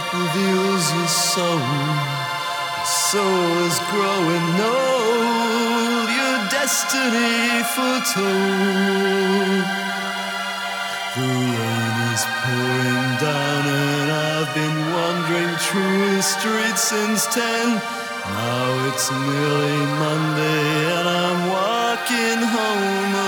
reveals your soul. Your soul is growing old, your destiny foretold. The rain is pouring down and I've been wandering through the streets since 10. Now it's nearly Monday and I'm walking home